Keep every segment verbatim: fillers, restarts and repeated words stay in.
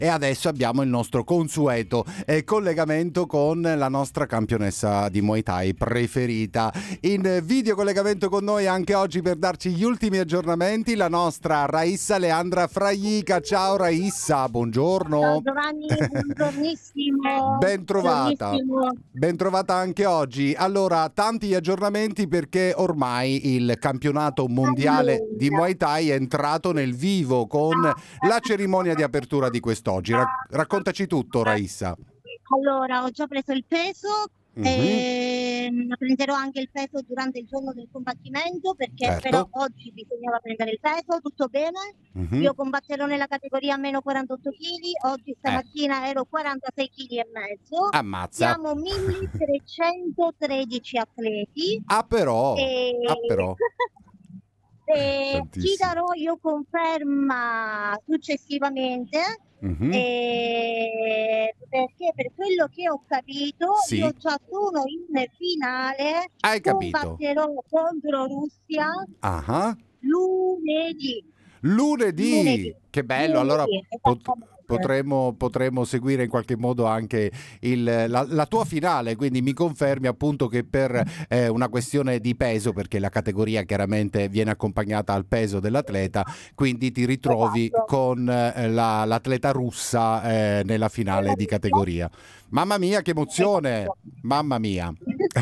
E adesso abbiamo il nostro consueto eh, collegamento con la nostra campionessa di Muay Thai preferita. In video collegamento con noi anche oggi per darci gli ultimi aggiornamenti la nostra Raissa Leandra Fraica. Ciao Raissa, buongiorno. Ciao Giovanni, buongiornissimo. Ben trovata. Buongiornissimo. Ben trovata anche oggi. Allora, tanti aggiornamenti perché ormai il campionato mondiale Allora. di Muay Thai è entrato nel vivo con la cerimonia di apertura di quest'oggi. Ra- raccontaci tutto, Raissa. Allora, ho già preso il peso, Mhm. e prenderò anche il peso durante il giorno del combattimento perché Certo. però oggi bisognava prendere il peso, tutto bene. Mhm. Io combatterò nella categoria meno quarantotto chili, oggi stamattina ero quarantasei chili e mezzo. Ammazza. Siamo milletrecentotredici atleti. Ah però, E... ah però. e Tantissimo. ti darò io conferma successivamente. Mhm. E perché per quello che ho capito Sì. io già sono in finale. Hai capito? Combatterò contro Russia Ah. lunedì. Lunedì. Lunedì. Che bello, Lunedì, allora pot- esattamente. potremo, potremo seguire in qualche modo anche il, la, la tua finale, quindi mi confermi appunto che per eh, una questione di peso, perché la categoria chiaramente viene accompagnata al peso dell'atleta, quindi ti ritrovi Esatto. con eh, la, l'atleta russa eh, nella finale di categoria. Mamma mia, che emozione, Esatto. mamma mia.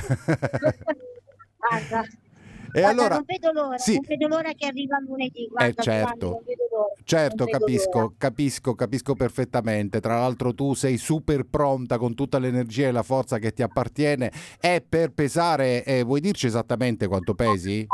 Guarda, E guarda, allora, non vedo l'ora, sì. non vedo l'ora che arriva lunedì, guarda, Eh certo, Giovanni, non vedo l'ora, certo, non vedo capisco, l'ora. capisco, capisco perfettamente. Tra l'altro tu sei super pronta con tutta l'energia e la forza che ti appartiene. È per pesare, eh, vuoi dirci esattamente quanto pesi?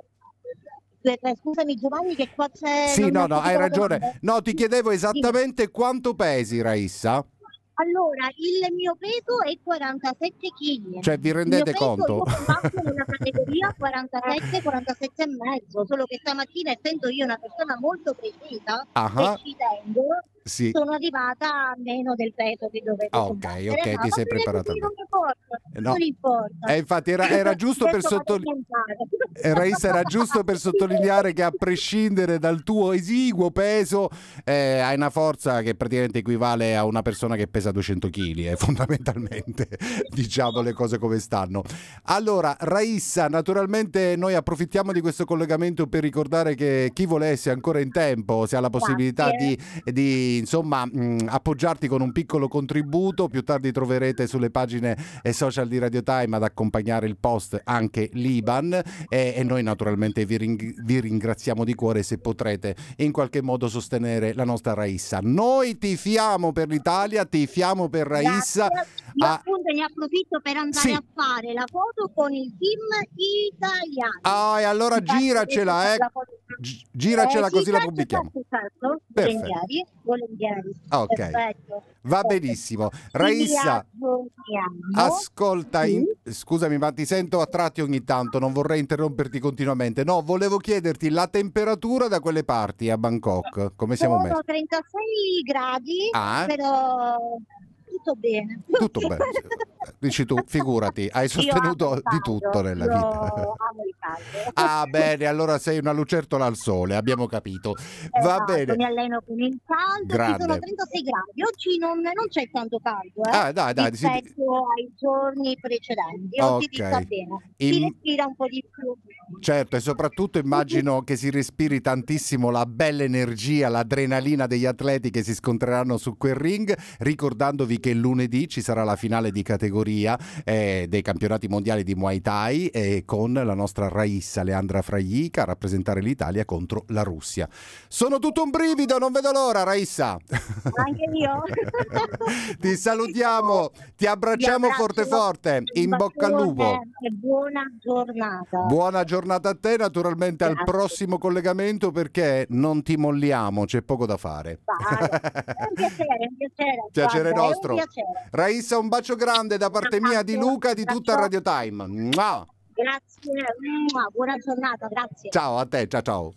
Eh, Scusami Giovanni che qua c'è... Sì, non no, ho no, capito hai la ragione. domanda. No, ti chiedevo Dimmi. esattamente quanto pesi, Raissa. Allora, il mio peso è quarantasette chili. Cioè, vi Il mio rendete peso, conto? io combatto nella categoria quarantasette quarantasette e mezzo, solo che stamattina, essendo io una persona molto precisa Ah, e ci tengo, sì. sono arrivata a meno del peso che dovevo Ah, ok, combattere. ok, Ma ti va sei bene preparata così, non bene. importa, No. non importa. E infatti era, era giusto per Questo vado a sottolineare. inventare. Raissa, era giusto per sottolineare che a prescindere dal tuo esiguo peso eh, hai una forza che praticamente equivale a una persona che pesa duecento chili, eh, fondamentalmente, diciamo le cose come stanno. Allora, Raissa, naturalmente noi approfittiamo di questo collegamento per ricordare che chi volesse ancora in tempo, se ha la possibilità Grazie. di, di insomma mh, appoggiarti con un piccolo contributo, più tardi troverete sulle pagine e social di Radio Time ad accompagnare il post anche l'Iban e, e noi naturalmente vi, ring- vi ringraziamo di cuore se potrete in qualche modo sostenere la nostra Raissa. Noi tifiamo per l'Italia, tifiamo per Raissa. Grazie. Io Ah, appunto ne approfitto per andare sì. a fare la foto con il team italiano. Ah, e allora Mi faccio giracela, vedere eh. la foto. Gi- giracela Eh, sì, così la certo, pubblichiamo. certo, certo. Perfetto. Volentieri, volentieri. Ok. Perfetto. Va Perfetto. benissimo. Ci Raissa, aggiorniamo. ascolta, Sì. in- scusami, ma ti sento a tratti ogni tanto, non vorrei interromperti continuamente. No, volevo chiederti la temperatura da quelle parti a Bangkok, come siamo messi? Sono trentasei gradi, Ah, però tutto bene. tutto bene. Dici tu, figurati, hai Io amo sostenuto il di caldo, tutto nella io vita. amo il caldo. Ah, bene, allora sei una lucertola al sole, abbiamo capito. Va Esatto, bene. mi alleno con il caldo, ci sono Grande. trentasei gradi. Oggi non, non c'è tanto caldo, eh, Ah, dai, dai, si- rispetto ai giorni precedenti. Oggi si sta ok. bene, si Im- respira un po' di più. Certo, e soprattutto immagino che si respiri tantissimo la bella energia, l'adrenalina degli atleti che si scontreranno su quel ring, ricordandovi che lunedì ci sarà la finale di categoria eh, dei campionati mondiali di Muay Thai eh, con la nostra Raissa Leandra Fraica a rappresentare l'Italia contro la Russia. Sono tutto un brivido, non vedo l'ora, Raissa. Anche io. Ti salutiamo, ti abbracciamo Vi abbraccio, forte forte, in bocca al lupo. bacione e buona giornata. Buona giornata a te, naturalmente al Grazie. prossimo collegamento perché non ti molliamo, c'è poco da fare. Vale. È un piacere, è un piacere. Piacere guarda, nostro. È un piacere. Raissa, un bacio grande da parte mia, di Luca e di tutta Abbraccio. Radio Time. Mua! Grazie, Mua, buona giornata, grazie. Ciao a te, ciao ciao.